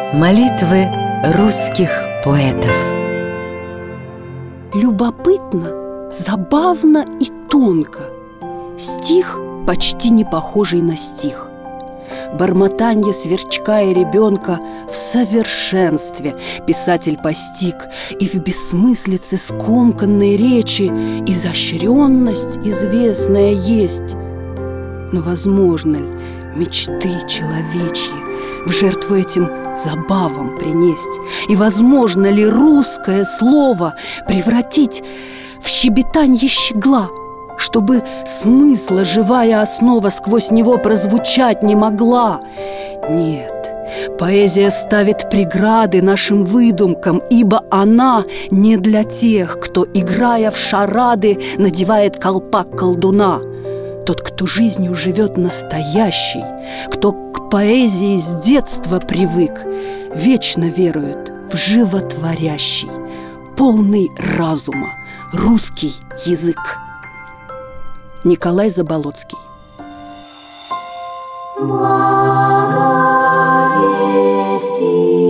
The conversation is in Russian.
Молитвы русских поэтов. Любопытно, забавно и тонко. Стих, почти не похожий на стих. Бормотанье сверчка и ребенка в совершенстве писатель постиг, и в бессмыслице скомканной речи изощренность известная есть. Но возможно ли мечты человечьи в жертву этим забавам принесть? И возможно ли русское слово превратить в щебетанье щегла, чтобы смысла живая основа сквозь него прозвучать не могла? Нет, поэзия ставит преграды нашим выдумкам, ибо она не для тех, кто, играя в шарады, надевает колпак колдуна. Тот, кто жизнью живет настоящей, кто к поэзии с детства привык, вечно верует в животворящий, полный разума русский язык. Николай Заболоцкий. Благовестие.